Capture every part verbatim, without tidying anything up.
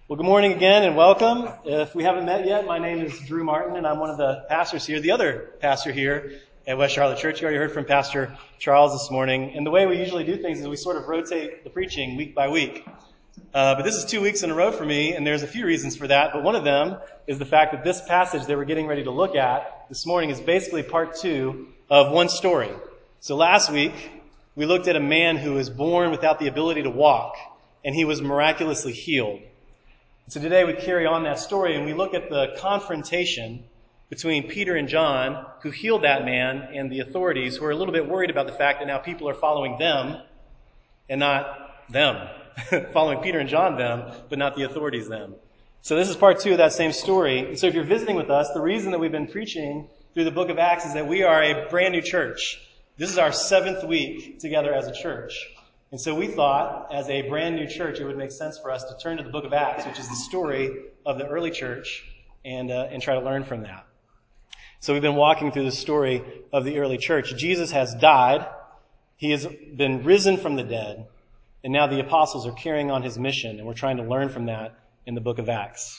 Well, good morning again and welcome. If we haven't met yet, my name is Drew Martin and I'm one of the pastors here, the other pastor here at West Charlotte Church. You already heard from Pastor Charles this morning. And the way we usually do things is we sort of rotate the preaching week by week. Uh, but this is two weeks in a row for me, and there's a few reasons for that. But one of them is the fact that this passage that we're getting ready to look at this morning is basically part two of one story. So last week, we looked at a man who was born without the ability to walk, and he was miraculously healed. So today we carry on that story and we look at the confrontation between Peter and John, who healed that man, and the authorities, who are a little bit worried about the fact that now people are following them and not them. Following Peter and John them, but not the authorities them. So this is part two of that same story. And so if you're visiting with us, the reason that we've been preaching through the book of Acts is that we are a brand new church. This is our seventh week together as a church. And so we thought, as a brand new church, it would make sense for us to turn to the book of Acts, which is the story of the early church, and uh, and try to learn from that. So we've been walking through the story of the early church. Jesus has died. He has been risen from the dead. And now the apostles are carrying on his mission, and we're trying to learn from that in the book of Acts.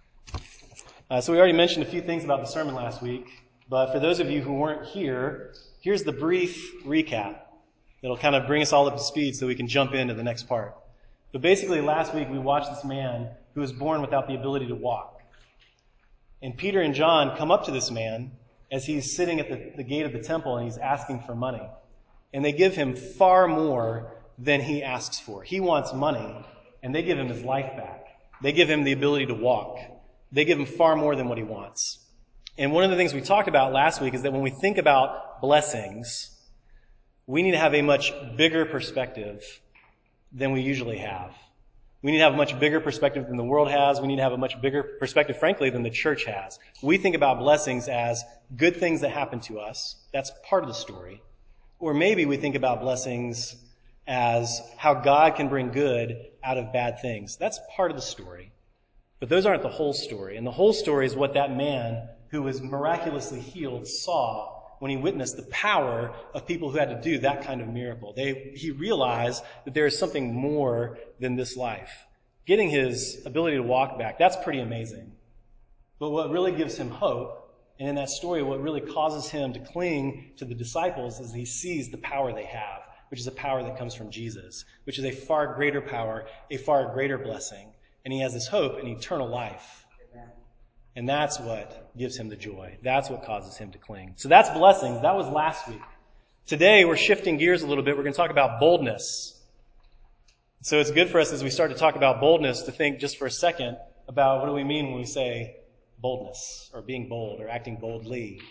Uh, so we already mentioned a few things about the sermon last week, but for those of you who weren't here, here's the brief recap. It'll kind of bring us all up to speed so we can jump into the next part. But basically, last week we watched this man who was born without the ability to walk. And Peter and John come up to this man as he's sitting at the, the gate of the temple and he's asking for money. And they give him far more than he asks for. He wants money, and they give him his life back. They give him the ability to walk. They give him far more than what he wants. And one of the things we talked about last week is that when we think about blessings, we need to have a much bigger perspective than we usually have. We need to have a much bigger perspective than the world has. We need to have a much bigger perspective, frankly, than the church has. We think about blessings as good things that happen to us. That's part of the story. Or maybe we think about blessings as how God can bring good out of bad things. That's part of the story. But those aren't the whole story. And the whole story is what that man who was miraculously healed saw when he witnessed the power of people who had to do that kind of miracle. They, he realized that there is something more than this life. Getting his ability to walk back, that's pretty amazing. But what really gives him hope, and in that story, what really causes him to cling to the disciples is he sees the power they have, which is a power that comes from Jesus, which is a far greater power, a far greater blessing. And he has this hope in eternal life. And that's what gives him the joy. That's what causes him to cling. So that's blessings. That was last week. Today, we're shifting gears a little bit. We're going to talk about boldness. So it's good for us as we start to talk about boldness to think just for a second about what do we mean when we say boldness or being bold or acting boldly.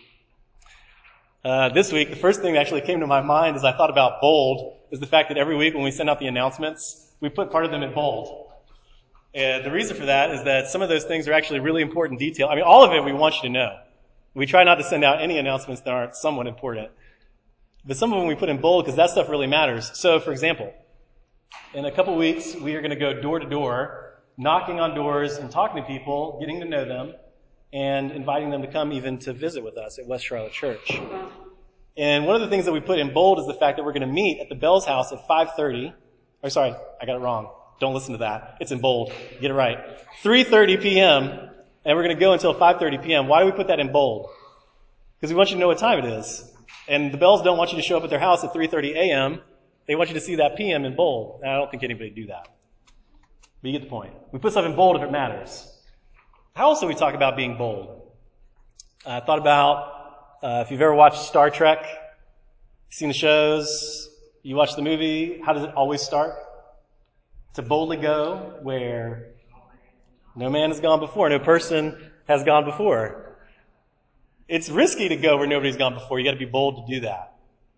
Uh, this week, the first thing that actually came to my mind as I thought about bold is the fact that every week when we send out the announcements, we put part of them in bold. And the reason for that is that some of those things are actually really important detail. I mean, all of it we want you to know. We try not to send out any announcements that aren't somewhat important. But some of them we put in bold because that stuff really matters. So, for example, in a couple weeks, we are going to go door to door, knocking on doors and talking to people, getting to know them, and inviting them to come even to visit with us at West Charlotte Church. And one of the things that we put in bold is the fact that we're going to meet at the Bell's house at five thirty. Oh, sorry, I got it wrong. Don't listen to that. It's in bold. Get it right. three thirty p.m. and we're going to go until five thirty p.m. Why do we put that in bold? Because we want you to know what time it is. And the Bells don't want you to show up at their house at three thirty a.m. They want you to see that p m in bold. And I don't think anybody would do that. But you get the point. We put stuff in bold if it matters. How else do we talk about being bold? I thought about uh, if you've ever watched Star Trek, seen the shows, you watch the movie, how does it always start? To boldly go where no man has gone before, no person has gone before. It's risky to go where nobody's gone before. You got to be bold to do that.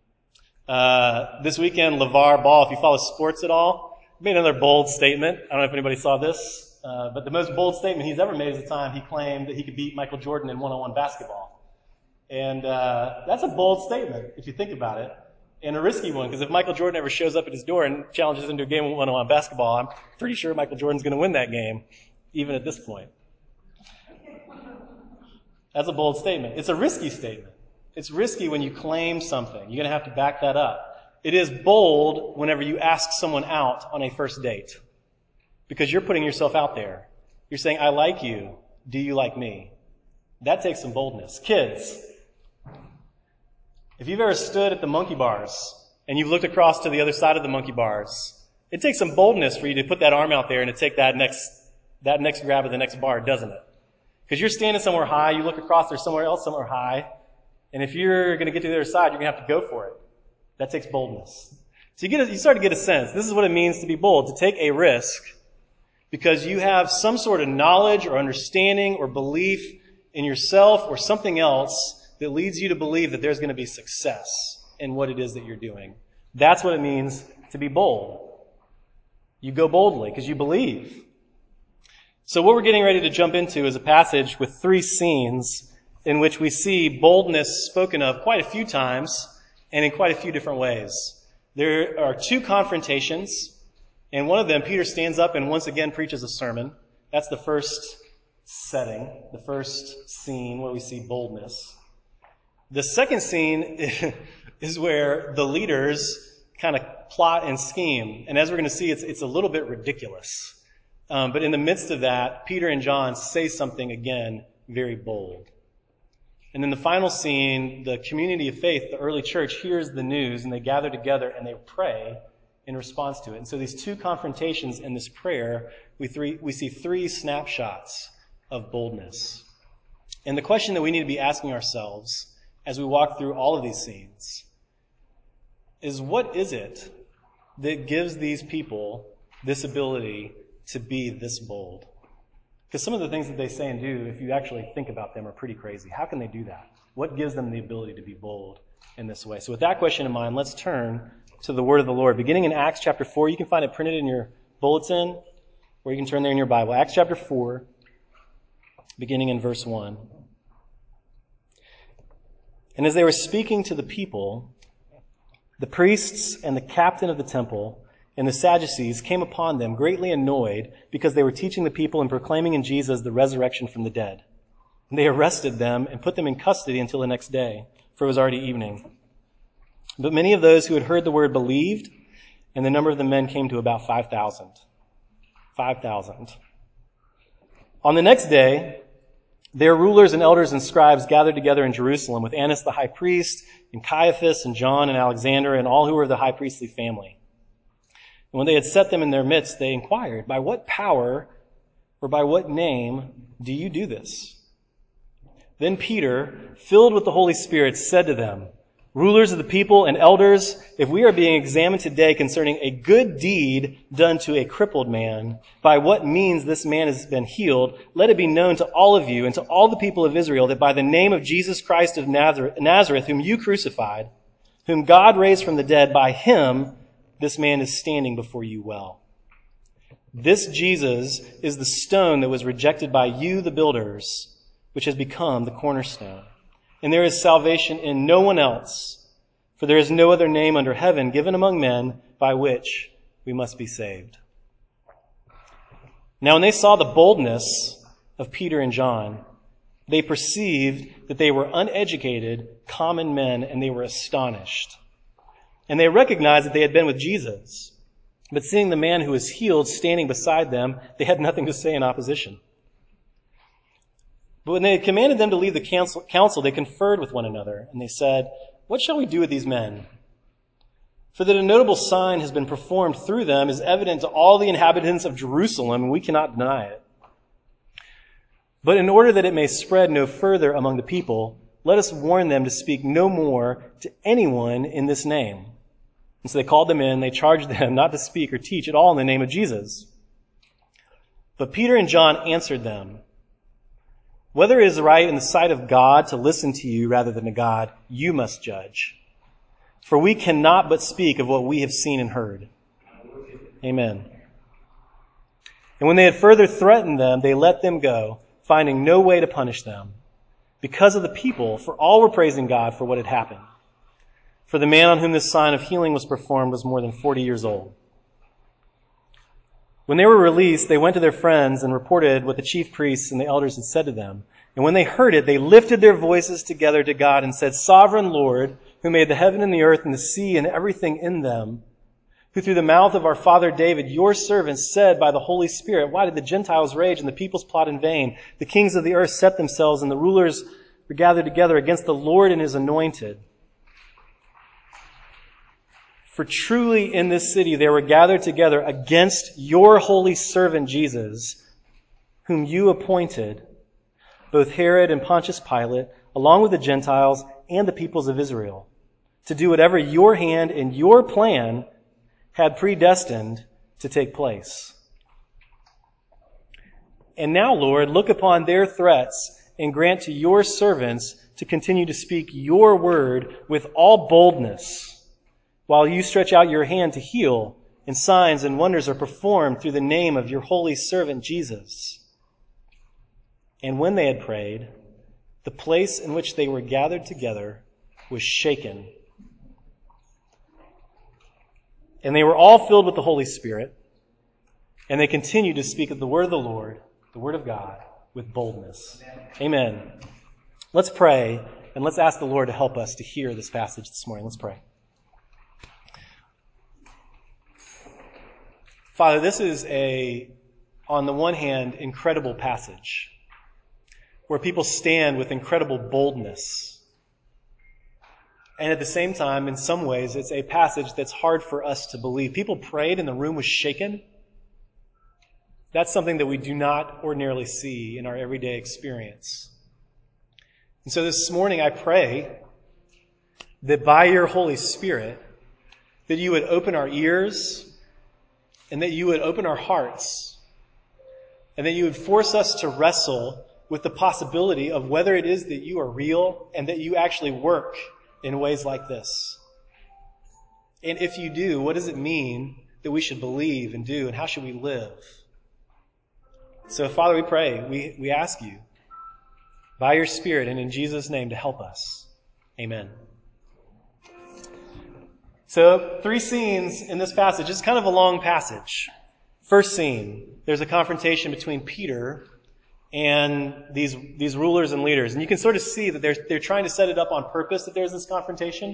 Uh, this weekend, LeVar Ball, if you follow sports at all, made another bold statement. I don't know if anybody saw this, uh, but the most bold statement he's ever made is the time he claimed that he could beat Michael Jordan in one-on-one basketball. And uh, that's a bold statement if you think about it. And a risky one, because if Michael Jordan ever shows up at his door and challenges him to a game of one-on-one basketball, I'm pretty sure Michael Jordan's going to win that game, even at this point. That's a bold statement. It's a risky statement. It's risky when you claim something. You're going to have to back that up. It is bold whenever you ask someone out on a first date, because you're putting yourself out there. You're saying, I like you. Do you like me? That takes some boldness. Kids, if you've ever stood at the monkey bars and you've looked across to the other side of the monkey bars, it takes some boldness for you to put that arm out there and to take that next, that next grab of the next bar, doesn't it? Because you're standing somewhere high, you look across, there's somewhere else somewhere high, and if you're going to get to the other side, you're going to have to go for it. That takes boldness. So you get a, you start to get a sense. This is what it means to be bold, to take a risk because you have some sort of knowledge or understanding or belief in yourself or something else that leads you to believe that there's going to be success in what it is that you're doing. That's what it means to be bold. You go boldly because you believe. So what we're getting ready to jump into is a passage with three scenes in which we see boldness spoken of quite a few times and in quite a few different ways. There are two confrontations, and one of them, Peter stands up and once again preaches a sermon. That's the first setting, the first scene where we see boldness. The second scene is where the leaders kind of plot and scheme. And as we're going to see, it's, it's a little bit ridiculous. Um, but in the midst of that, Peter and John say something, again, very bold. And then the final scene, the community of faith, the early church, hears the news and they gather together and they pray in response to it. And so these two confrontations and this prayer, we, three, we see three snapshots of boldness. And the question that we need to be asking ourselves as we walk through all of these scenes is, what is it that gives these people this ability to be this bold? Because some of the things that they say and do, if you actually think about them, are pretty crazy. How can they do that? What gives them the ability to be bold in this way? So with that question in mind, let's turn to the word of the Lord. Beginning in Acts chapter four, you can find it printed in your bulletin, or you can turn there in your Bible. Acts chapter four, beginning in verse one. And as they were speaking to the people, the priests and the captain of the temple and the Sadducees came upon them, greatly annoyed, because they were teaching the people and proclaiming in Jesus the resurrection from the dead. And they arrested them and put them in custody until the next day, for it was already evening. But many of those who had heard the word believed, and the number of the men came to about five thousand. five thousand. On the next day, their rulers and elders and scribes gathered together in Jerusalem with Annas the high priest, and Caiaphas and John and Alexander, and all who were of the high priestly family. And when they had set them in their midst, they inquired, by what power or by what name do you do this? Then Peter, filled with the Holy Spirit, said to them, rulers of the people and elders, if we are being examined today concerning a good deed done to a crippled man, by what means this man has been healed, let it be known to all of you and to all the people of Israel that by the name of Jesus Christ of Nazareth, whom you crucified, whom God raised from the dead, by him this man is standing before you well. This Jesus is the stone that was rejected by you, the builders, which has become the cornerstone. And there is salvation in no one else, for there is no other name under heaven given among men by which we must be saved. Now, when they saw the boldness of Peter and John, they perceived that they were uneducated, common men, and they were astonished. And they recognized that they had been with Jesus. But seeing the man who was healed standing beside them, they had nothing to say in opposition. But when they had commanded them to leave the council, council, they conferred with one another, and they said, what shall we do with these men? For that a notable sign has been performed through them is evident to all the inhabitants of Jerusalem, and we cannot deny it. But in order that it may spread no further among the people, let us warn them to speak no more to anyone in this name. And so they called them in, they charged them not to speak or teach at all in the name of Jesus. But Peter and John answered them, whether it is right in the sight of God to listen to you rather than to God, you must judge. For we cannot but speak of what we have seen and heard. Amen. And when they had further threatened them, they let them go, finding no way to punish them, because of the people, for all were praising God for what had happened. For the man on whom this sign of healing was performed was more than forty years old. When they were released, they went to their friends and reported what the chief priests and the elders had said to them. And when they heard it, they lifted their voices together to God and said, Sovereign Lord, who made the heaven and the earth and the sea and everything in them, who through the mouth of our father David, your servant, said by the Holy Spirit, why did the Gentiles rage and the peoples plot in vain? The kings of the earth set themselves, and the rulers were gathered together against the Lord and his anointed. For truly in this city they were gathered together against your holy servant Jesus, whom you appointed, both Herod and Pontius Pilate, along with the Gentiles and the peoples of Israel, to do whatever your hand and your plan had predestined to take place. And now, Lord, look upon their threats and grant to your servants to continue to speak your word with all boldness, while you stretch out your hand to heal, and signs and wonders are performed through the name of your holy servant Jesus. And when they had prayed, the place in which they were gathered together was shaken. And they were all filled with the Holy Spirit, and they continued to speak of the word of the Lord, the word of God, with boldness. Amen. Amen. Let's pray, and let's ask the Lord to help us to hear this passage this morning. Let's pray. Father, this is a, on the one hand, incredible passage where people stand with incredible boldness. And at the same time, in some ways, it's a passage that's hard for us to believe. People prayed and the room was shaken. That's something that we do not ordinarily see in our everyday experience. And so this morning I pray that by your Holy Spirit, that you would open our ears and that you would open our hearts and that you would force us to wrestle with the possibility of whether it is that you are real and that you actually work in ways like this. And if you do, what does it mean that we should believe and do, and how should we live? So, Father, we pray, we, we ask you, by your Spirit and in Jesus' name, to help us. Amen. So, three scenes in this passage. It's kind of a long passage. First scene, there's a confrontation between Peter and these these rulers and leaders. And you can sort of see that they're, they're trying to set it up on purpose, that there's this confrontation.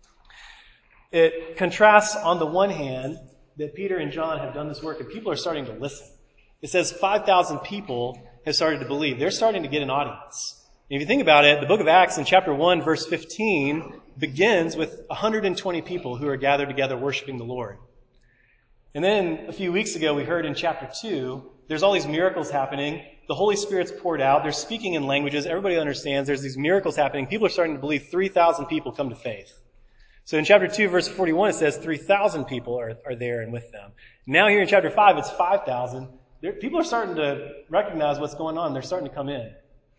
It contrasts, on the one hand, that Peter and John have done this work, and people are starting to listen. It says five thousand people have started to believe. They're starting to get an audience. And if you think about it, the book of Acts in chapter one, verse fifteen, begins with one hundred twenty people who are gathered together worshiping the Lord. And then a few weeks ago, we heard in chapter two, there's all these miracles happening. The Holy Spirit's poured out. They're speaking in languages. Everybody understands. There's these miracles happening. People are starting to believe. three thousand people come to faith. So in chapter two, verse forty-one, it says three thousand people are, are there and with them. Now here in chapter five, it's five thousand. People are starting to recognize what's going on. They're starting to come in.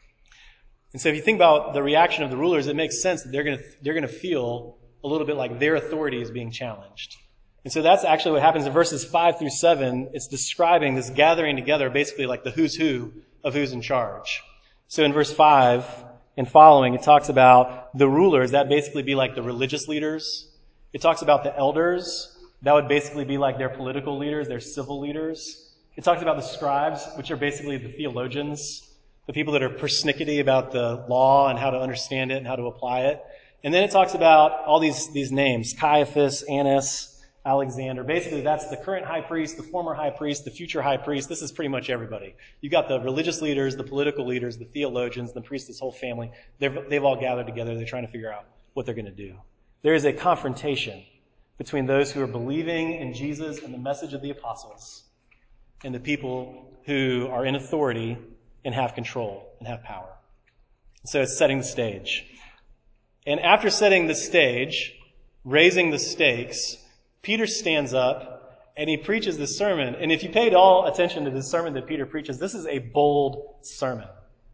And so if you think about the reaction of the rulers, it makes sense that they're going to, they're going to feel a little bit like their authority is being challenged. And so that's actually what happens in verses five through seven. It's describing this gathering together, basically like the who's who of who's in charge. So in verse five and following, it talks about the rulers. That basically be like the religious leaders. It talks about the elders. That would basically be like their political leaders, their civil leaders. It talks about the scribes, which are basically the theologians, the people that are persnickety about the law and how to understand it and how to apply it. And then it talks about all these, these names, Caiaphas, Annas, Alexander. Basically, that's the current high priest, the former high priest, the future high priest. This is pretty much everybody. You've got the religious leaders, the political leaders, the theologians, the priests, this whole family. They've, they've all gathered together. They're trying to figure out what they're going to do. There is a confrontation between those who are believing in Jesus and the message of the apostles and the people who are in authority and have control and have power. So it's setting the stage. And after setting the stage, raising the stakes, Peter stands up and he preaches this sermon. And if you paid all attention to this sermon that Peter preaches, this is a bold sermon.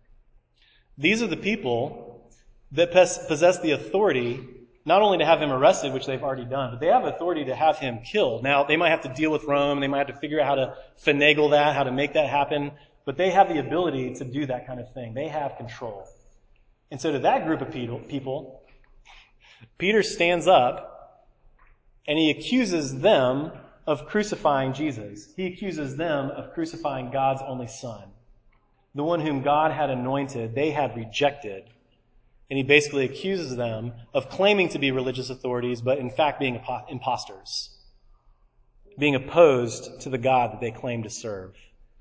These are the people that possess the authority not only to have him arrested, which they've already done, but they have authority to have him killed. Now, they might have to deal with Rome. They might have to figure out how to finagle that, how to make that happen. But they have the ability to do that kind of thing. They have control. And so to that group of people, Peter stands up and he accuses them of crucifying Jesus. He accuses them of crucifying God's only Son, the one whom God had anointed, they had rejected. And he basically accuses them of claiming to be religious authorities, but in fact being imposters. being opposed to the God that they claim to serve.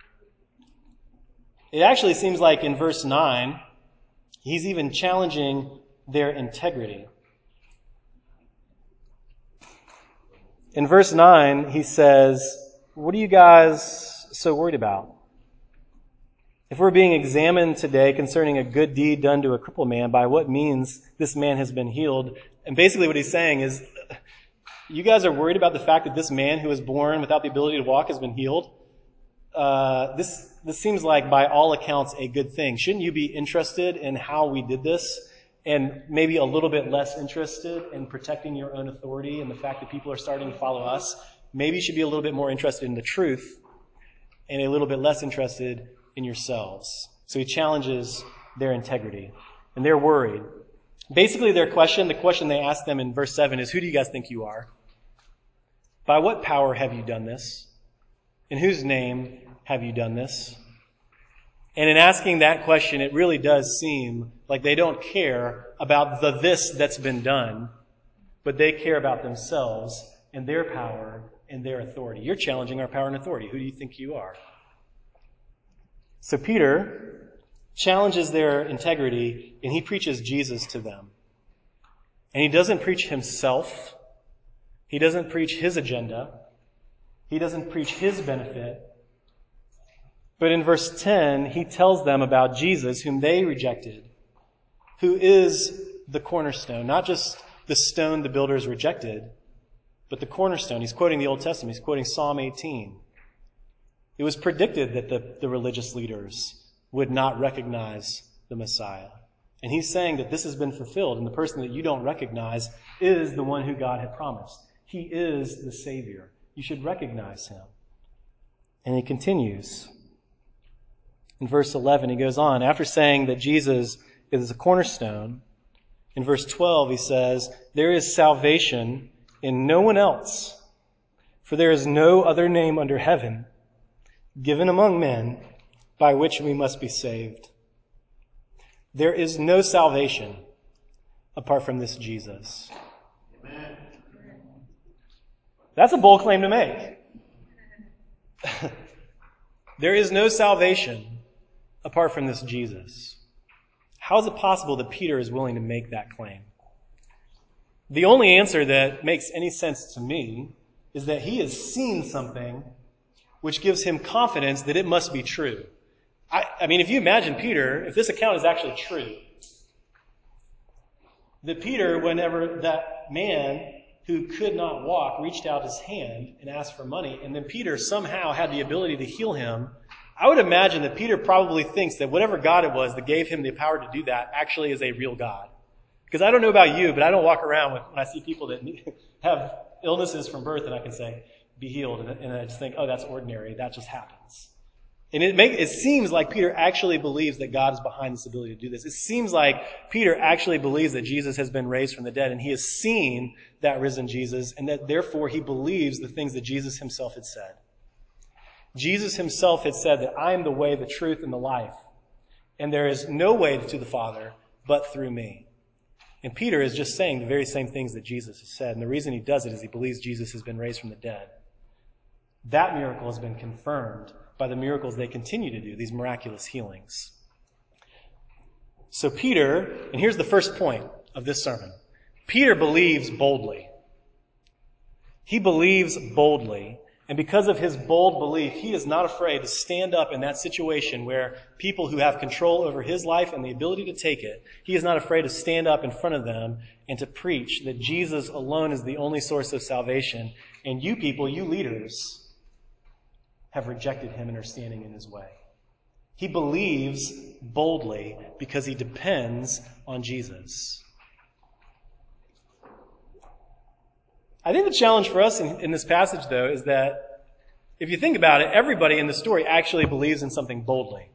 It actually seems like in verse nine, he's even challenging their integrity. In verse nine, he says, what are you guys so worried about? If we're being examined today concerning a good deed done to a crippled man, by what means this man has been healed? And basically what he's saying is, you guys are worried about the fact that this man who was born without the ability to walk has been healed? Uh, this, this seems like, by all accounts, a good thing. Shouldn't you be interested in how we did this? And maybe a little bit less interested in protecting your own authority and the fact that people are starting to follow us? Maybe you should be a little bit more interested in the truth and a little bit less interested in yourselves. So he challenges their integrity. And they're worried. Basically, their question, the question they ask them in verse seven is, who do you guys think you are? By what power have you done this? In whose name have you done this? And in asking that question, it really does seem like they don't care about the this that's been done, but they care about themselves and their power and their authority. You're challenging our power and authority. Who do you think you are? So Peter challenges their integrity, and he preaches Jesus to them. And he doesn't preach himself. He doesn't preach his agenda. He doesn't preach his benefit. But in verse ten, he tells them about Jesus, whom they rejected, who is the cornerstone, not just the stone the builders rejected, but the cornerstone. He's quoting the Old Testament. He's quoting Psalm eighteen. It was predicted that the, the religious leaders would not recognize the Messiah. And he's saying that this has been fulfilled, and the person that you don't recognize is the one who God had promised. He is the Savior. You should recognize him. And he continues. In verse eleven, he goes on. After saying that Jesus is a cornerstone, in verse twelve, he says, there is salvation in no one else, for there is no other name under heaven given among men by which we must be saved. There is no salvation apart from this Jesus. Amen. That's a bold claim to make. There is no salvation apart from this Jesus. How is it possible that Peter is willing to make that claim? The only answer that makes any sense to me is that he has seen something which gives him confidence that it must be true. I, I mean, if you imagine Peter, if this account is actually true, that Peter, whenever that man who could not walk reached out his hand and asked for money, and then Peter somehow had the ability to heal him, I would imagine that Peter probably thinks that whatever God it was that gave him the power to do that actually is a real God. Because I don't know about you, but I don't walk around with, when I see people that have illnesses from birth and I can say, be healed. And, and I just think, oh, that's ordinary. That just happens. And it make, it seems like Peter actually believes that God is behind this ability to do this. It seems like Peter actually believes that Jesus has been raised from the dead and he has seen that risen Jesus and that therefore he believes the things that Jesus himself had said. Jesus himself had said that I am the way, the truth, and the life. And there is no way to the Father but through me. And Peter is just saying the very same things that Jesus has said. And the reason he does it is he believes Jesus has been raised from the dead. That miracle has been confirmed by the miracles they continue to do, these miraculous healings. So Peter, and here's the first point of this sermon. Peter believes boldly. He believes boldly. And because of his bold belief, he is not afraid to stand up in that situation where people who have control over his life and the ability to take it, he is not afraid to stand up in front of them and to preach that Jesus alone is the only source of salvation. And you people, you leaders, have rejected him and are standing in his way. He believes boldly because he depends on Jesus. I think the challenge for us in, in this passage, though, is that if you think about it, everybody in the story actually believes in something boldly.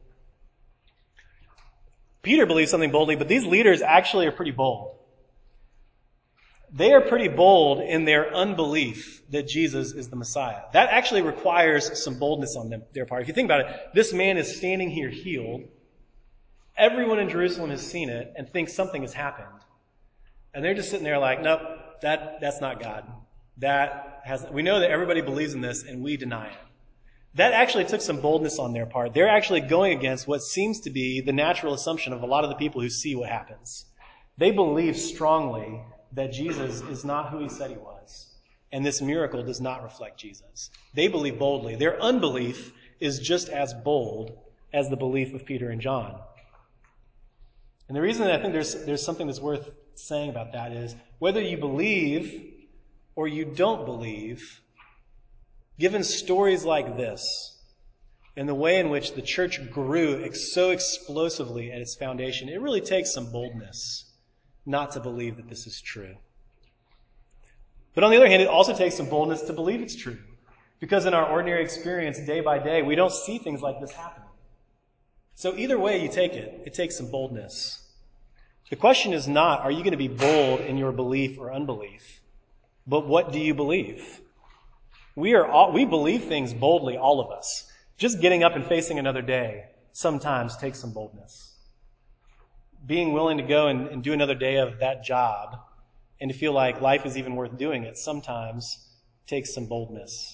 Peter believes something boldly, but these leaders actually are pretty bold. They are pretty bold in their unbelief that Jesus is the Messiah. That actually requires some boldness on them, their part. If you think about it, this man is standing here healed. Everyone in Jerusalem has seen it and thinks something has happened. And they're just sitting there like, nope, that, that's not God. that has, we know that everybody believes in this and we deny it. That actually took some boldness on their part. They're actually going against what seems to be the natural assumption of a lot of the people who see what happens. They believe strongly that Jesus is not who he said he was, and this miracle does not reflect Jesus. They believe boldly. Their unbelief is just as bold as the belief of Peter and John. And the reason that I think there's, there's something that's worth saying about that is whether you believe or you don't believe, given stories like this and the way in which the church grew so explosively at its foundation, it really takes some boldness not to believe that this is true. But on the other hand, it also takes some boldness to believe it's true. Because in our ordinary experience, day by day, we don't see things like this happening. So either way you take it, it takes some boldness. The question is not, are you going to be bold in your belief or unbelief? But what do you believe? We are all, we believe things boldly, all of us. Just getting up and facing another day sometimes takes some boldness. Being willing to go and, and do another day of that job and to feel like life is even worth doing it sometimes takes some boldness.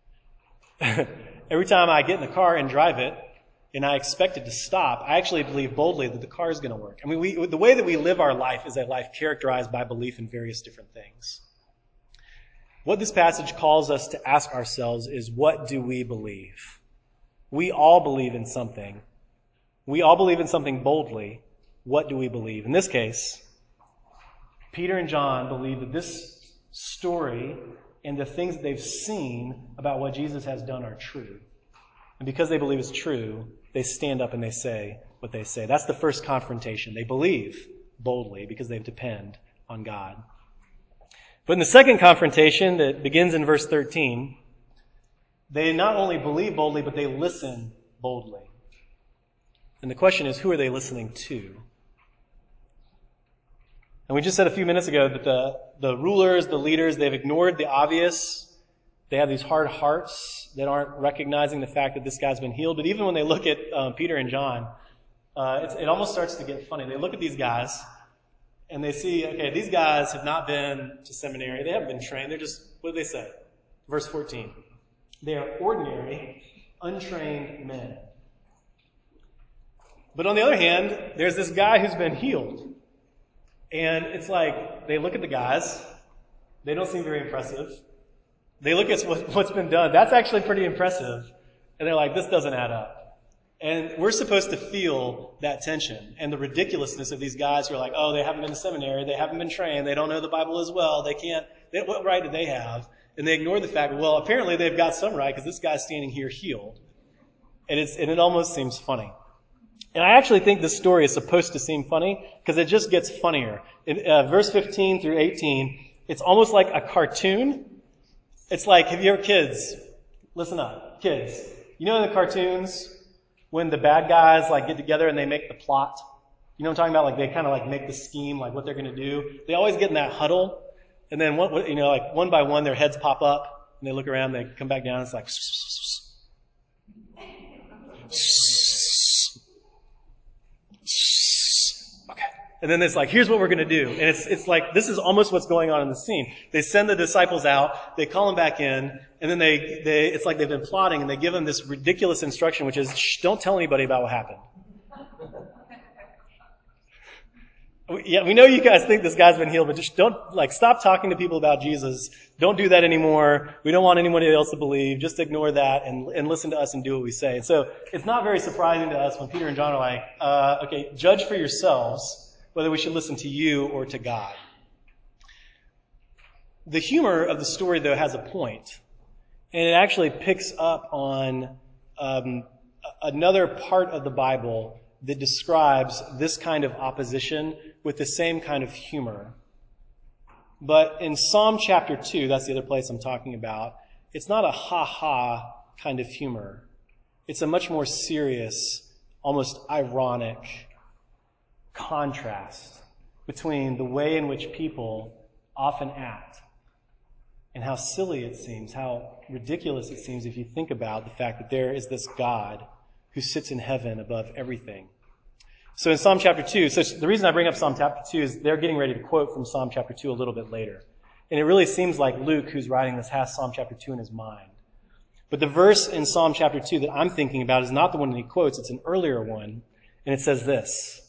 Every time I get in the car and drive it, and I expect it to stop, I actually believe boldly that the car is going to work. I mean, we, the way that we live our life is a life characterized by belief in various different things. What this passage calls us to ask ourselves is, what do we believe? We all believe in something. We all believe in something boldly. What do we believe? In this case, Peter and John believe that this story and the things that they've seen about what Jesus has done are true. And because they believe it's true, they stand up and they say what they say. That's the first confrontation. They believe boldly because they depend on God. But in the second confrontation that begins in verse thirteen, they not only believe boldly, but they listen boldly. And the question is, who are they listening to? And we just said a few minutes ago that the, the rulers, the leaders, they've ignored the obvious. They have these hard hearts that aren't recognizing the fact that this guy's been healed. But even when they look at um, Peter and John, uh, it's, it almost starts to get funny. They look at these guys and they see, okay, these guys have not been to seminary. They haven't been trained. They're just, what do they say? Verse fourteen. They are ordinary, untrained men. But on the other hand, there's this guy who's been healed. And it's like, they look at the guys. They don't seem very impressive. They look at what's been done. That's actually pretty impressive. And they're like, this doesn't add up. And we're supposed to feel that tension and the ridiculousness of these guys who are like, oh, they haven't been to seminary. They haven't been trained. They don't know the Bible as well. They can't, they, what right do they have? And they ignore the fact, well, apparently they've got some right because this guy's standing here healed. And it's, and it almost seems funny. And I actually think this story is supposed to seem funny because it just gets funnier. In uh, verse fifteen through eighteen, it's almost like a cartoon. It's like, have you ever, kids, listen up, kids. You know in the cartoons when the bad guys like get together and they make the plot? You know what I'm talking about? Like they kind of like make the scheme, like what they're going to do. They always get in that huddle. And then, one, you know, like one by one, their heads pop up and they look around, they come back down. It's like, okay. And then it's like, here's what we're going to do. And it's, it's like, this is almost what's going on in the scene. They send the disciples out, they call them back in, and then they, they, it's like they've been plotting and they give them this ridiculous instruction, which is, shh, don't tell anybody about what happened. Yeah, we know you guys think this guy's been healed, but just don't, like, stop talking to people about Jesus. Don't do that anymore. We don't want anybody else to believe. Just ignore that and, and listen to us and do what we say. And so it's not very surprising to us when Peter and John are like, uh, okay, judge for yourselves whether we should listen to you or to God. The humor of the story, though, has a point, and it actually picks up on um, another part of the Bible that describes this kind of opposition with the same kind of humor. But in Psalm chapter two, that's the other place I'm talking about, it's not a ha-ha kind of humor. It's a much more serious, almost ironic contrast between the way in which people often act and how silly it seems, how ridiculous it seems if you think about the fact that there is this God who sits in heaven above everything. So in Psalm chapter two, so the reason I bring up Psalm chapter two is they're getting ready to quote from Psalm chapter two a little bit later. And it really seems like Luke, who's writing this, has Psalm chapter two in his mind. But the verse in Psalm chapter two that I'm thinking about is not the one that he quotes. It's an earlier one. And it says this.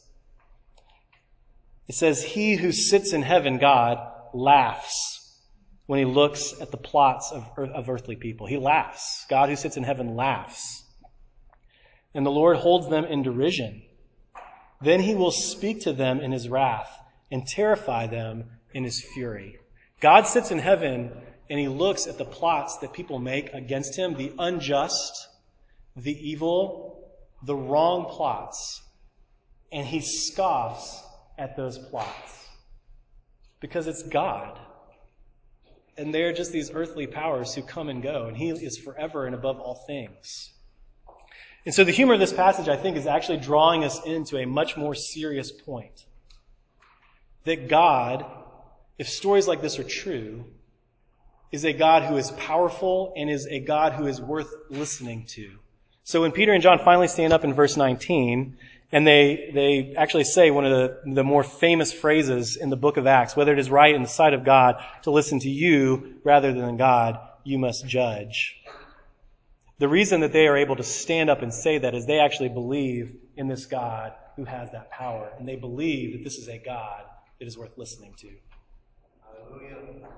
It says, "He who sits in heaven, God, laughs when he looks at the plots of, of earthly people." He laughs. God who sits in heaven laughs. "And the Lord holds them in derision. Then he will speak to them in his wrath and terrify them in his fury." God sits in heaven and he looks at the plots that people make against him, the unjust, the evil, the wrong plots, and he scoffs at those plots because it's God. And they're just these earthly powers who come and go, and he is forever and above all things. And so the humor of this passage, I think, is actually drawing us into a much more serious point. That God, if stories like this are true, is a God who is powerful and is a God who is worth listening to. So when Peter and John finally stand up in verse nineteen, and they they actually say one of the, the more famous phrases in the book of Acts, "Whether it is right in the sight of God to listen to you rather than God, you must judge." The reason that they are able to stand up and say that is they actually believe in this God who has that power, and they believe that this is a God that is worth listening to. Hallelujah.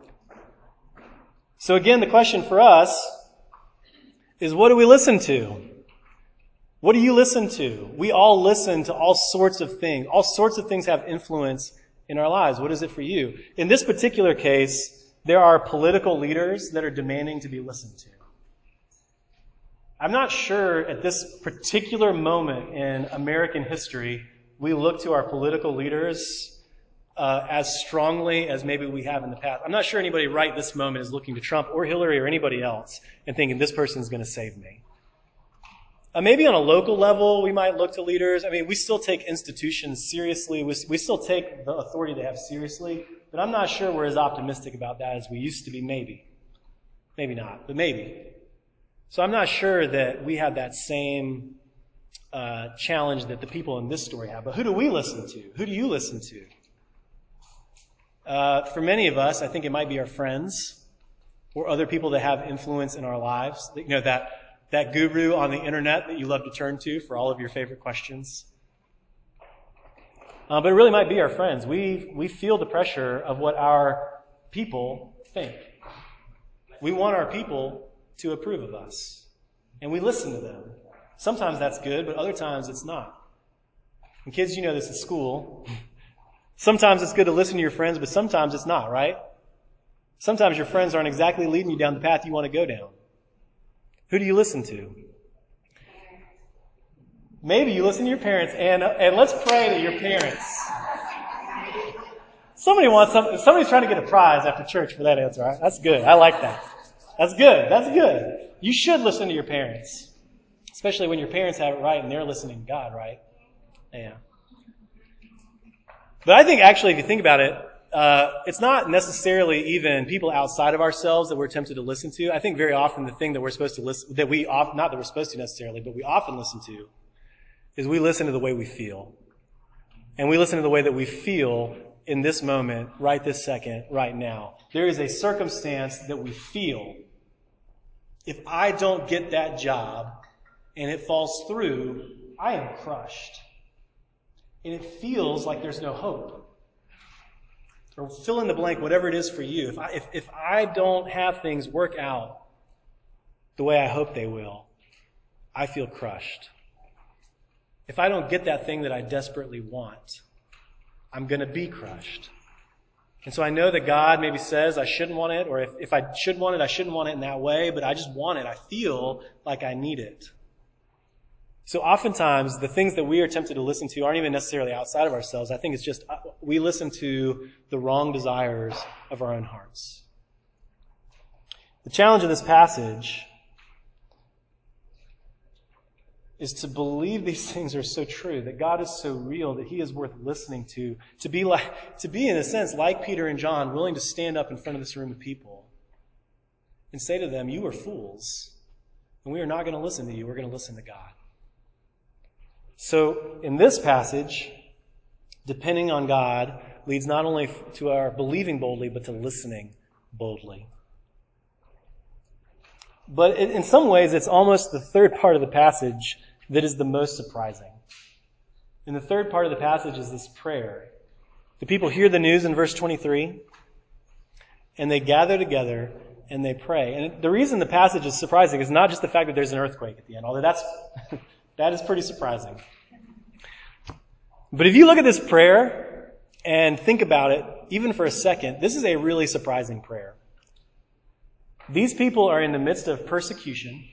So again, the question for us is, what do we listen to? What do you listen to? We all listen to all sorts of things. All sorts of things have influence in our lives. What is it for you? In this particular case, there are political leaders that are demanding to be listened to. I'm not sure at this particular moment in American history we look to our political leaders uh, as strongly as maybe we have in the past. I'm not sure anybody right this moment is looking to Trump or Hillary or anybody else and thinking this person's going to save me. Uh, maybe on a local level we might look to leaders. I mean, we still take institutions seriously. We, we still take the authority they have seriously. But I'm not sure we're as optimistic about that as we used to be. Maybe. Maybe not, but maybe. So I'm not sure that we have that same uh, challenge that the people in this story have. But who do we listen to? Who do you listen to? Uh, for many of us, I think it might be our friends or other people that have influence in our lives. You know, that, that guru on the internet that you love to turn to for all of your favorite questions. Uh, but it really might be our friends. We, we feel the pressure of what our people think. We want our people to approve of us. And we listen to them. Sometimes that's good, but other times it's not. And kids, you know this at school. Sometimes it's good to listen to your friends, but sometimes it's not, right? Sometimes your friends aren't exactly leading you down the path you want to go down. Who do you listen to? Maybe you listen to your parents, and and let's pray that your parents. Somebody wants some, somebody's trying to get a prize after church for that answer. Right? That's good. I like that. That's good. That's good. You should listen to your parents, especially when your parents have it right and they're listening to God, right? Yeah. But I think actually, if you think about it, uh, it's not necessarily even people outside of ourselves that we're tempted to listen to. I think very often the thing that we're supposed to listen, that we, not that we're supposed to necessarily, but we often listen to, is we listen to the way we feel. And we listen to the way that we feel in this moment, right this second, right now. There is a circumstance that we feel. If I don't get that job and it falls through, I am crushed. And it feels like there's no hope. Or fill in the blank, whatever it is for you. If I, if, if I don't have things work out the way I hope they will, I feel crushed. If I don't get that thing that I desperately want, I'm going to be crushed. And so I know that God maybe says I shouldn't want it, or if, if I should want it, I shouldn't want it in that way, but I just want it. I feel like I need it. So oftentimes, the things that we are tempted to listen to aren't even necessarily outside of ourselves. I think it's just we listen to the wrong desires of our own hearts. The challenge of this passage is to believe these things are so true, that God is so real, that He is worth listening to, to be like, to be in a sense like Peter and John, willing to stand up in front of this room of people and say to them, "You are fools, and we are not going to listen to you. We're going to listen to God." So in this passage, depending on God leads not only to our believing boldly, but to listening boldly. But in some ways, it's almost the third part of the passage that is the most surprising. And the third part of the passage is this prayer. The people hear the news in verse twenty-three, and they gather together and they pray. And the reason the passage is surprising is not just the fact that there's an earthquake at the end, although that's that is pretty surprising. But if you look at this prayer and think about it, even for a second, this is a really surprising prayer. These people are in the midst of persecution.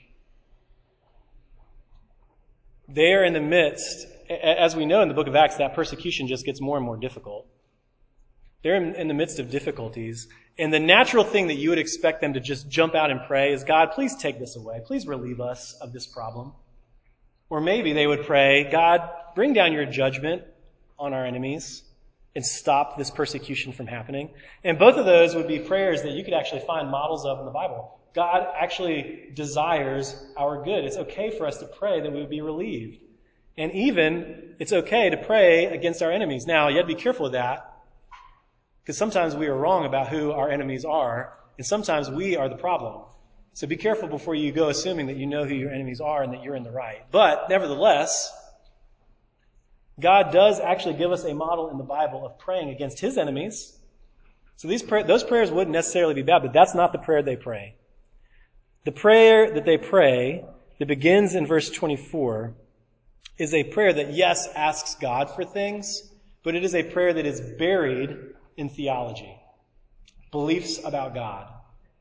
They are in the midst, as we know in the book of Acts, that persecution just gets more and more difficult. They're in, in the midst of difficulties. And the natural thing that you would expect them to just jump out and pray is, God, please take this away. Please relieve us of this problem. Or maybe they would pray, God, bring down your judgment on our enemies and stop this persecution from happening. And both of those would be prayers that you could actually find models of in the Bible. God actually desires our good. It's okay for us to pray that we would be relieved. And even it's okay to pray against our enemies. Now, you have to be careful of that, because sometimes we are wrong about who our enemies are, and sometimes we are the problem. So be careful before you go assuming that you know who your enemies are and that you're in the right. But nevertheless, God does actually give us a model in the Bible of praying against his enemies. So these pray- those prayers wouldn't necessarily be bad, but that's not the prayer they pray. The prayer that they pray, that begins in verse twenty-four, is a prayer that, yes, asks God for things, but it is a prayer that is buried in theology, beliefs about God.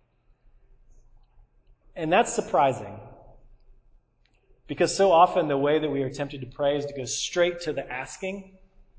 And that's surprising, because so often the way that we are tempted to pray is to go straight to the asking,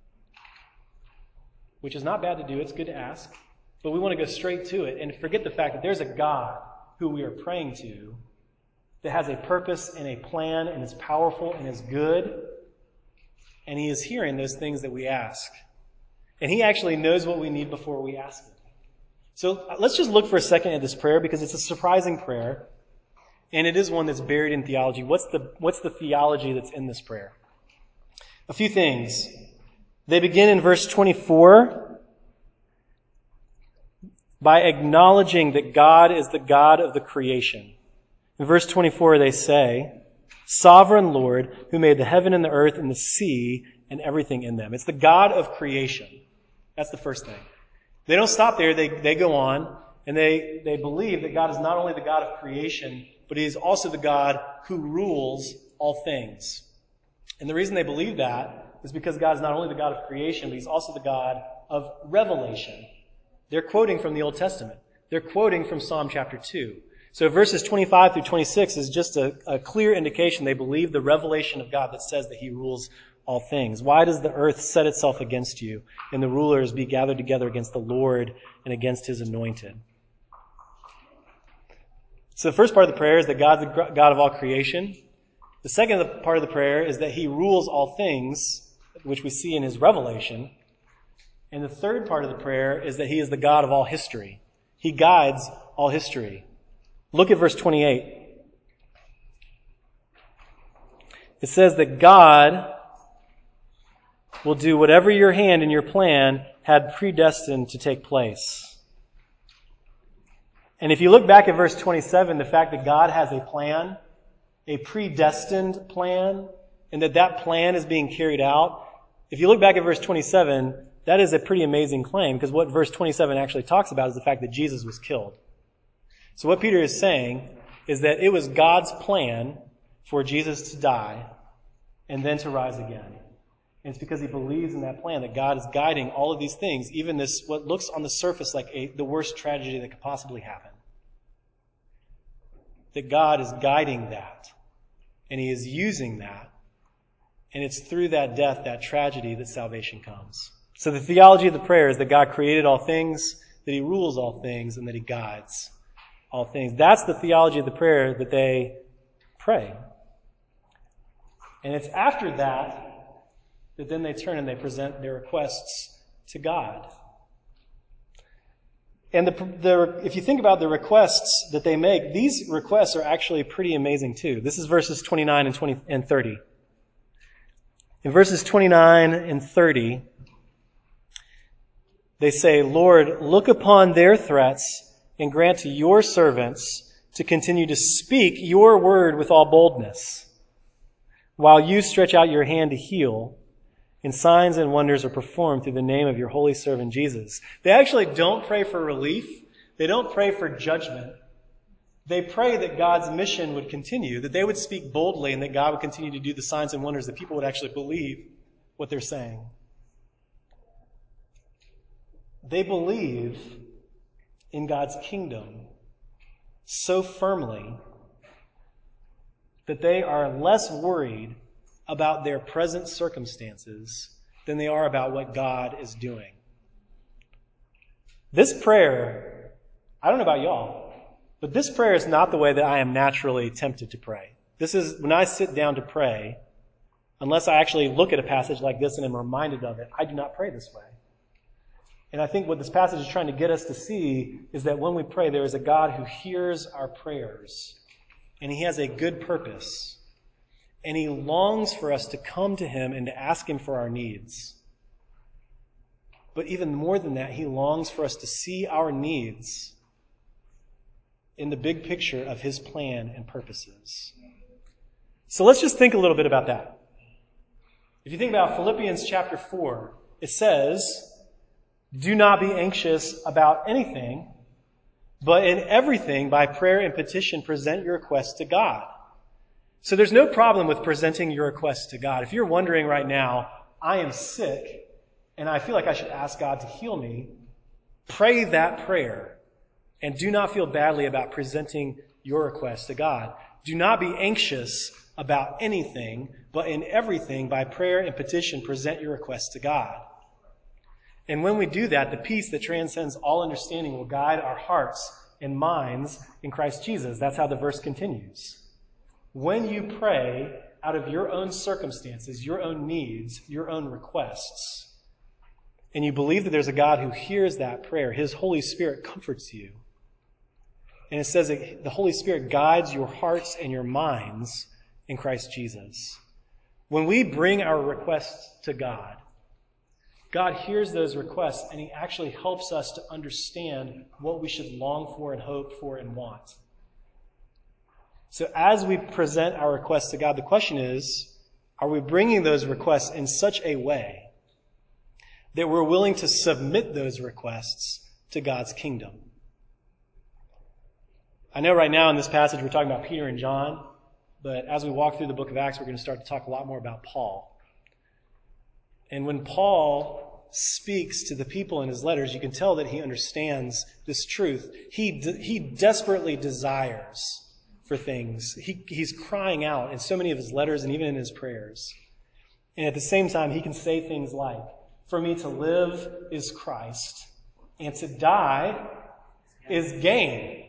which is not bad to do. It's good to ask. But we want to go straight to it and forget the fact that there's a God who we are praying to that has a purpose and a plan and is powerful and is good. And he is hearing those things that we ask. And he actually knows what we need before we ask him. So let's just look for a second at this prayer, because it's a surprising prayer. And it is one that's buried in theology. What's the, what's the theology that's in this prayer? A few things. They begin in verse twenty-four by acknowledging that God is the God of the creation. In verse twenty-four they say, Sovereign Lord, who made the heaven and the earth and the sea and everything in them. It's the God of creation. That's the first thing. They don't stop there. They, they go on, and they, they believe that God is not only the God of creation, but he is also the God who rules all things. And the reason they believe that is because God is not only the God of creation, but he's also the God of revelation. They're quoting from the Old Testament. They're quoting from Psalm chapter two. So verses twenty-five through twenty-six is just a, a clear indication they believe the revelation of God that says that he rules all things. Why does the earth set itself against you, and the rulers be gathered together against the Lord and against his anointed? So the first part of the prayer is that God's the God of all creation. The second part of the prayer is that he rules all things, which we see in his revelation. And the third part of the prayer is that he is the God of all history. He guides all history. Look at verse twenty-eight. It says that God will do whatever your hand and your plan had predestined to take place. And if you look back at verse twenty-seven, the fact that God has a plan, a predestined plan, and that that plan is being carried out, if you look back at verse twenty-seven, that is a pretty amazing claim, because what verse twenty-seven actually talks about is the fact that Jesus was killed. So what Peter is saying is that it was God's plan for Jesus to die and then to rise again. And it's because he believes in that plan that God is guiding all of these things, even this, what looks on the surface like a, the worst tragedy that could possibly happen. That God is guiding that, and he is using that, and it's through that death, that tragedy, that salvation comes. So the theology of the prayer is that God created all things, that he rules all things, and that he guides all things. That's the theology of the prayer that they pray. And it's after that that then they turn and they present their requests to God. And the, the, if you think about the requests that they make, these requests are actually pretty amazing too. This is verses twenty-nine and twenty and thirty. In verses twenty-nine and thirty, they say, Lord, look upon their threats and grant to your servants to continue to speak your word with all boldness, while you stretch out your hand to heal, and signs and wonders are performed through the name of your holy servant Jesus. They actually don't pray for relief. They don't pray for judgment. They pray that God's mission would continue, that they would speak boldly, and that God would continue to do the signs and wonders, that people would actually believe what they're saying. They believe in God's kingdom so firmly that they are less worried about their present circumstances than they are about what God is doing. This prayer, I don't know about y'all, but this prayer is not the way that I am naturally tempted to pray. This is, when I sit down to pray, unless I actually look at a passage like this and am reminded of it, I do not pray this way. And I think what this passage is trying to get us to see is that when we pray, there is a God who hears our prayers, and he has a good purpose, and he longs for us to come to him and to ask him for our needs. But even more than that, he longs for us to see our needs in the big picture of his plan and purposes. So let's just think a little bit about that. If you think about Philippians chapter four, it says, do not be anxious about anything, but in everything, by prayer and petition, present your requests to God. So there's no problem with presenting your requests to God. If you're wondering right now, I am sick, and I feel like I should ask God to heal me, pray that prayer, and do not feel badly about presenting your requests to God. Do not be anxious about anything, but in everything, by prayer and petition, present your requests to God. And when we do that, the peace that transcends all understanding will guide our hearts and minds in Christ Jesus. That's how the verse continues. When you pray out of your own circumstances, your own needs, your own requests, and you believe that there's a God who hears that prayer, his Holy Spirit comforts you. And it says that the Holy Spirit guides your hearts and your minds in Christ Jesus. When we bring our requests to God, God hears those requests, and he actually helps us to understand what we should long for and hope for and want. So as we present our requests to God, the question is, are we bringing those requests in such a way that we're willing to submit those requests to God's kingdom? I know right now in this passage we're talking about Peter and John, but as we walk through the book of Acts, we're going to start to talk a lot more about Paul. And when Paul speaks to the people in his letters, you can tell that he understands this truth. He de- he desperately desires for things. He, he's crying out in so many of his letters and even in his prayers. And at the same time, he can say things like, for me to live is Christ, and to die is gain.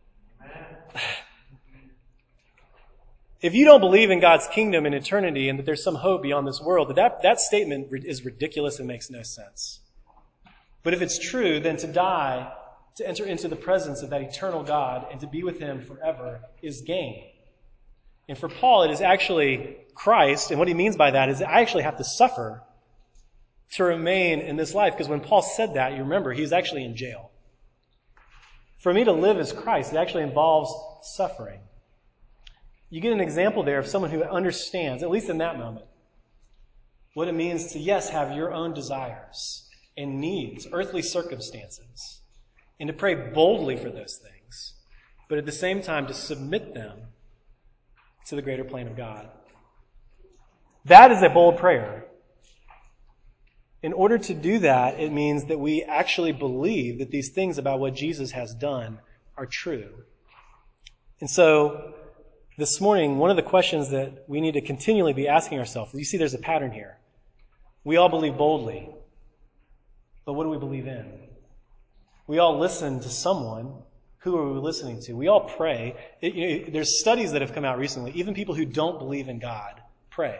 If you don't believe in God's kingdom and eternity and that there's some hope beyond this world, that, that statement is ridiculous and makes no sense. But if it's true, then to die, to enter into the presence of that eternal God and to be with him forever is gain. And for Paul, it is actually Christ, and what he means by that is that I actually have to suffer to remain in this life. Because when Paul said that, you remember, he was actually in jail. For me to live as Christ, it actually involves suffering. You get an example there of someone who understands, at least in that moment, what it means to, yes, have your own desires and needs, earthly circumstances, and to pray boldly for those things, but at the same time to submit them to the greater plan of God. That is a bold prayer. In order to do that, it means that we actually believe that these things about what Jesus has done are true. And so, this morning, one of the questions that we need to continually be asking ourselves, you see there's a pattern here. We all believe boldly, but what do we believe in? We all listen to someone. Who are we listening to? We all pray. It, you know, there's studies that have come out recently. Even people who don't believe in God pray.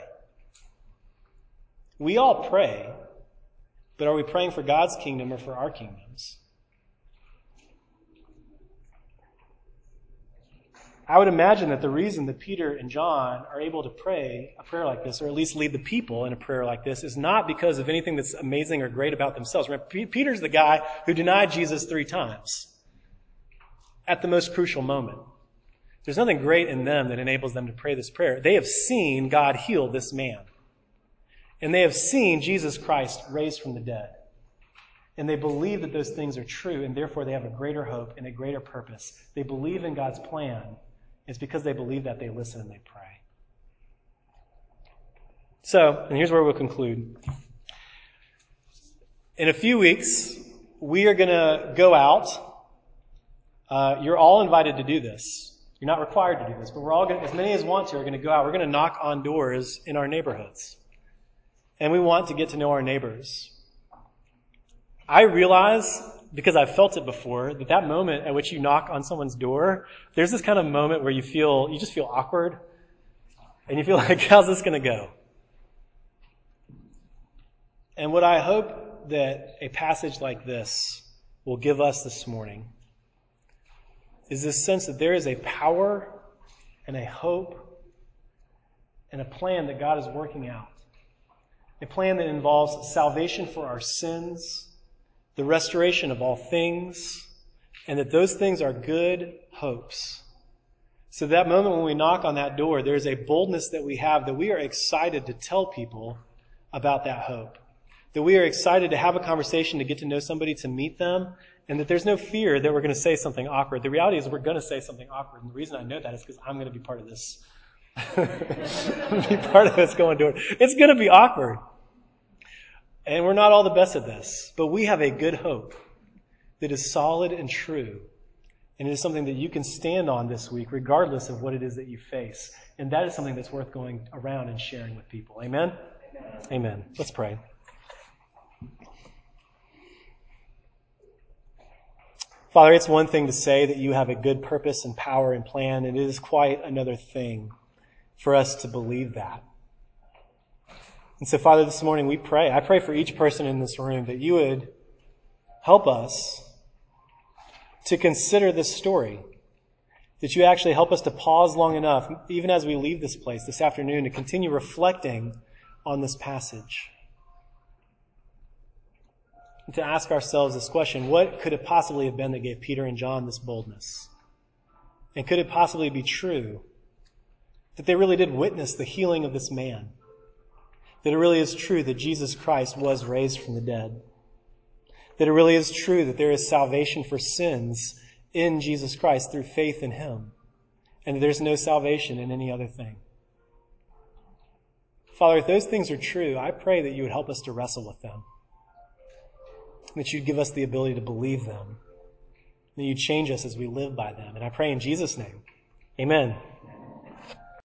We all pray, but are we praying for God's kingdom or for our kingdoms? I would imagine that the reason that Peter and John are able to pray a prayer like this, or at least lead the people in a prayer like this, is not because of anything that's amazing or great about themselves. Remember, Peter's the guy who denied Jesus three times. at the most crucial moment. There's nothing great in them that enables them to pray this prayer. They have seen God heal this man. And they have seen Jesus Christ raised from the dead. And they believe that those things are true, and therefore they have a greater hope and a greater purpose. They believe in God's plan. It's because they believe that they listen and they pray. So, and here's where we'll conclude. In a few weeks, we are going to go out. Uh, you're all invited to do this. You're not required to do this, but we're all going to, as many as want to, are going to go out. We're going to knock on doors in our neighborhoods. And we want to get to know our neighbors. I realize, because I've felt it before, that that moment at which you knock on someone's door, there's this kind of moment where you feel, you just feel awkward. And you feel like, how's this going to go? And what I hope that a passage like this will give us this morning is this sense that there is a power and a hope and a plan that God is working out. A plan that involves salvation for our sins, the restoration of all things, and that those things are good hopes. So that moment when we knock on that door, there's a boldness that we have that we are excited to tell people about that hope. That we are excited to have a conversation, to get to know somebody, to meet them, and that there's no fear that we're going to say something awkward. The reality is we're going to say something awkward, and the reason I know that is because I'm going to be part of this. I'm going to be part of this going door. It's going to be awkward. And we're not all the best at this, but we have a good hope that is solid and true. And it is something that you can stand on this week, regardless of what it is that you face. And that is something that's worth going around and sharing with people. Amen? Amen. Amen. Let's pray. Father, it's one thing to say that you have a good purpose and power and plan, and it is quite another thing for us to believe that. And so, Father, this morning we pray. I pray for each person in this room that you would help us to consider this story, that you actually help us to pause long enough, even as we leave this place this afternoon, to continue reflecting on this passage. And to ask ourselves this question, what could it possibly have been that gave Peter and John this boldness? And could it possibly be true that they really did witness the healing of this man? That it really is true that Jesus Christ was raised from the dead? That it really is true that there is salvation for sins in Jesus Christ through faith in him, and that there's no salvation in any other thing? Father, if those things are true, I pray that you would help us to wrestle with them, that you'd give us the ability to believe them, that you'd change us as we live by them. And I pray in Jesus' name, amen.